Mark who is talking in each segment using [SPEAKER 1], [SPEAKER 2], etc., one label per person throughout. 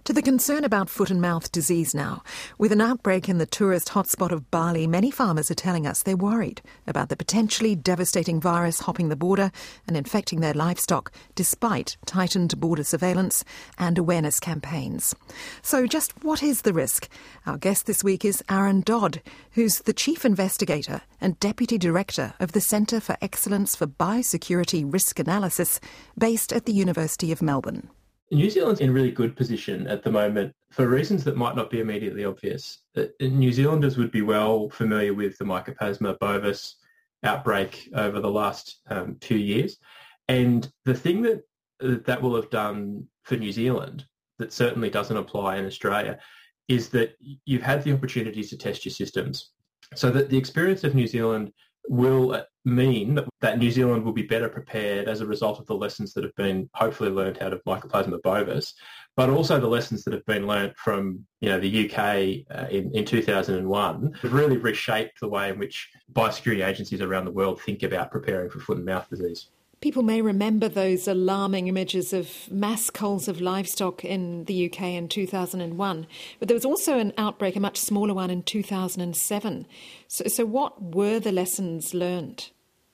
[SPEAKER 1] To the concern about foot and mouth disease now. With an outbreak in the tourist hotspot of Bali, many farmers are telling us they're worried about the potentially devastating virus hopping the border and infecting their livestock, despite tightened border surveillance and awareness campaigns. So just what is the risk? Our guest this week is Aaron Dodd, who's the Chief Investigator and Deputy Director of the Centre for Excellence for Biosecurity Risk Analysis, based at the University of Melbourne.
[SPEAKER 2] New Zealand's in a really good position at the moment for reasons that might not be immediately obvious. New Zealanders would be well familiar with the Mycoplasma bovis outbreak over the last 2 years. And the thing that will have done for New Zealand that certainly doesn't apply in Australia is that you've had the opportunity to test your systems. So that the experience of New Zealand will mean that New Zealand will be better prepared as a result of the lessons that have been hopefully learned out of Mycoplasma bovis, but also the lessons that have been learnt from the UK in 2001 have really reshaped the way in which biosecurity agencies around the world think about preparing for foot and mouth disease.
[SPEAKER 1] People may remember those alarming images of mass culls of livestock in the UK in 2001, but there was also an outbreak, a much smaller one, in 2007. So what were the lessons learned?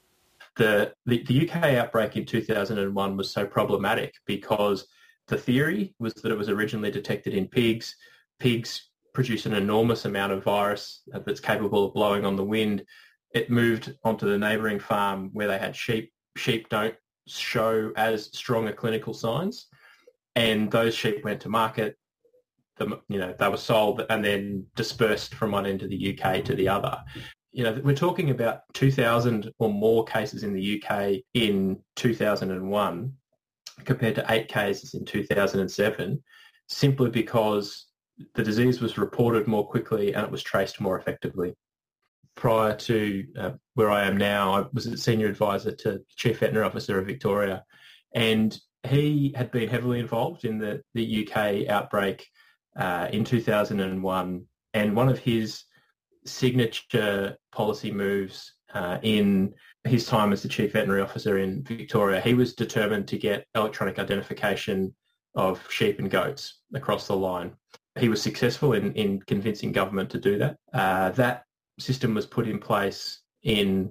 [SPEAKER 2] The UK outbreak in 2001 was so problematic because the theory was that it was originally detected in pigs. Pigs produce an enormous amount of virus that's capable of blowing on the wind. It moved onto the neighbouring farm where they had sheep. Sheep don't show as strong a clinical signs, and those sheep went to market. They were sold and then dispersed from one end of the UK to the other. We're talking about 2,000 or more cases in the UK in 2001 compared to 8 cases in 2007, simply because the disease was reported more quickly and it was traced more effectively. Prior to where I am now, I was a senior advisor to Chief Veterinary Officer of Victoria, and he had been heavily involved in the UK outbreak in 2001, and one of his signature policy moves in his time as the Chief Veterinary Officer in Victoria, he was determined to get electronic identification of sheep and goats across the line. He was successful in convincing government to do that. That system was put in place in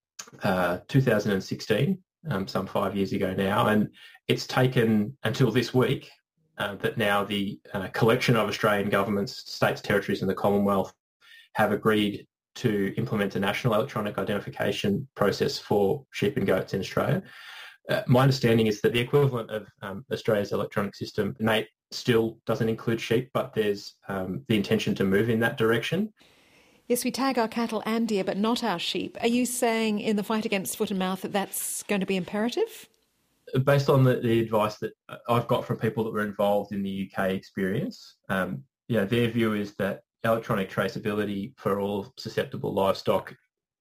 [SPEAKER 2] 2016, some 5 years ago now, and it's taken until this week that now the collection of Australian governments, states, territories and the Commonwealth have agreed to implement a national electronic identification process for sheep and goats in Australia. My understanding is that the equivalent of Australia's electronic system, NAIT, still doesn't include sheep, but there's the intention to move in that direction.
[SPEAKER 1] Yes, we tag our cattle and deer, but not our sheep. Are you saying in the fight against foot and mouth that that's going to be imperative?
[SPEAKER 2] Based on the advice that I've got from people that were involved in the UK experience, their view is that electronic traceability for all susceptible livestock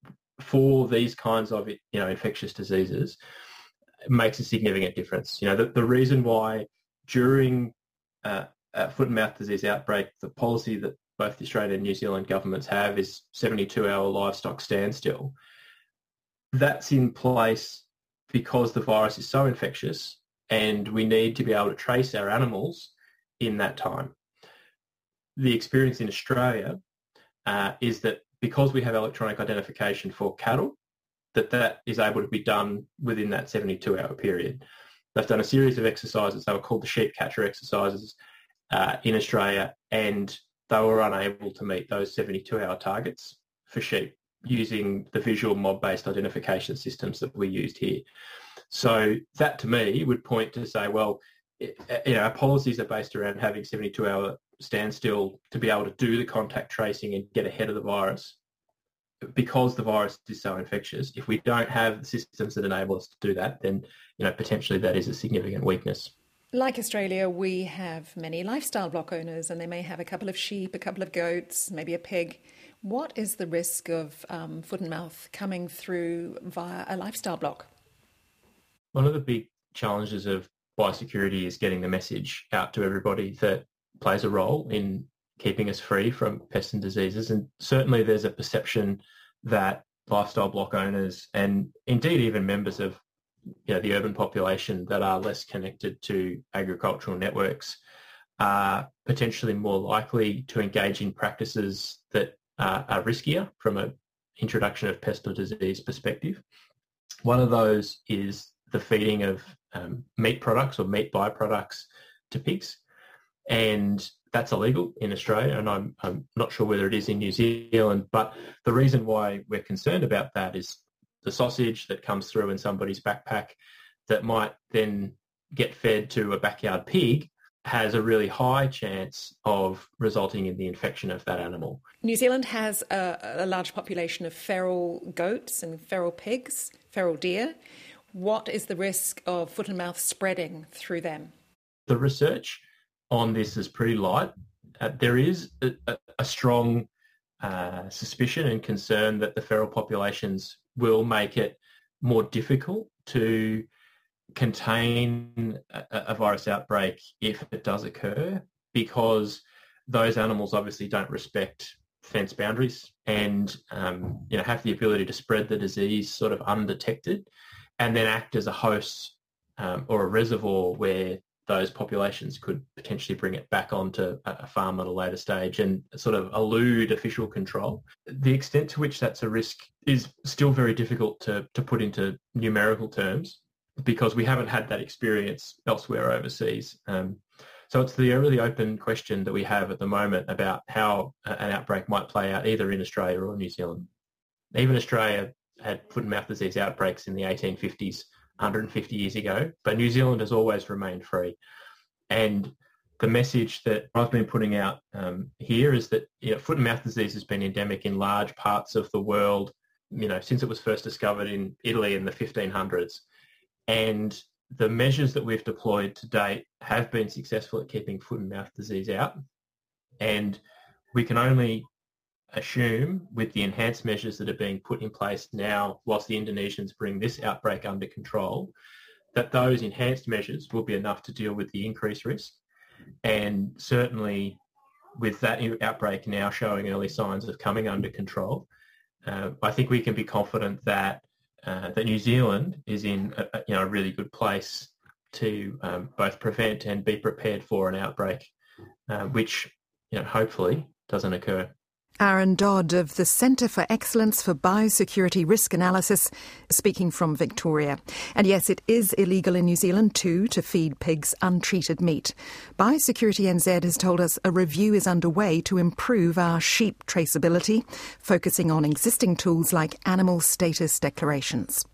[SPEAKER 2] for these kinds of infectious diseases makes a significant difference. The reason why during a foot and mouth disease outbreak, the policy that both the Australian and New Zealand governments have is 72-hour livestock standstill. That's in place because the virus is so infectious and we need to be able to trace our animals in that time. The experience in Australia is that because we have electronic identification for cattle, that is able to be done within that 72-hour period. They've done a series of exercises. They were called the sheep catcher exercises in Australia, and they were unable to meet those 72-hour targets for sheep using the visual mob-based identification systems that we used here. So that, to me, would point to say, well, our policies are based around having 72-hour standstill to be able to do the contact tracing and get ahead of the virus because the virus is so infectious. If we don't have the systems that enable us to do that, then potentially that is a significant weakness.
[SPEAKER 1] Like Australia, we have many lifestyle block owners and they may have a couple of sheep, a couple of goats, maybe a pig. What is the risk of foot and mouth coming through via a lifestyle block?
[SPEAKER 2] One of the big challenges of biosecurity is getting the message out to everybody that plays a role in keeping us free from pests and diseases. And certainly there's a perception that lifestyle block owners and indeed even members of the urban population that are less connected to agricultural networks are potentially more likely to engage in practices that are riskier from an introduction of pest or disease perspective. One of those is the feeding of meat products or meat byproducts to pigs, and that's illegal in Australia, and I'm not sure whether it is in New Zealand, but the reason why we're concerned about that is the sausage that comes through in somebody's backpack that might then get fed to a backyard pig has a really high chance of resulting in the infection of that animal.
[SPEAKER 1] New Zealand has a large population of feral goats and feral pigs, feral deer. What is the risk of foot and mouth spreading through them?
[SPEAKER 2] The research on this is pretty light. There is a strong suspicion and concern that the feral populations will make it more difficult to contain a virus outbreak if it does occur, because those animals obviously don't respect fence boundaries and have the ability to spread the disease sort of undetected and then act as a host or a reservoir where those populations could potentially bring it back onto a farm at a later stage and sort of elude official control. The extent to which that's a risk is still very difficult to put into numerical terms, because we haven't had that experience elsewhere overseas. So it's the really open question that we have at the moment about how an outbreak might play out either in Australia or New Zealand. Even Australia had foot and mouth disease outbreaks in the 1850s, 150 years ago, but New Zealand has always remained free. And the message that I've been putting out here is that foot and mouth disease has been endemic in large parts of the world, since it was first discovered in Italy in the 1500s. And the measures that we've deployed to date have been successful at keeping foot and mouth disease out. And we can only assume, with the enhanced measures that are being put in place now whilst the Indonesians bring this outbreak under control, that those enhanced measures will be enough to deal with the increased risk. And certainly with that outbreak now showing early signs of coming under control, I think we can be confident that New Zealand is in a really good place to both prevent and be prepared for an outbreak, which hopefully doesn't occur.
[SPEAKER 1] Aaron Dodd of the Centre for Excellence for Biosecurity Risk Analysis, speaking from Victoria. And yes, it is illegal in New Zealand too to feed pigs untreated meat. Biosecurity NZ has told us a review is underway to improve our sheep traceability, focusing on existing tools like animal status declarations.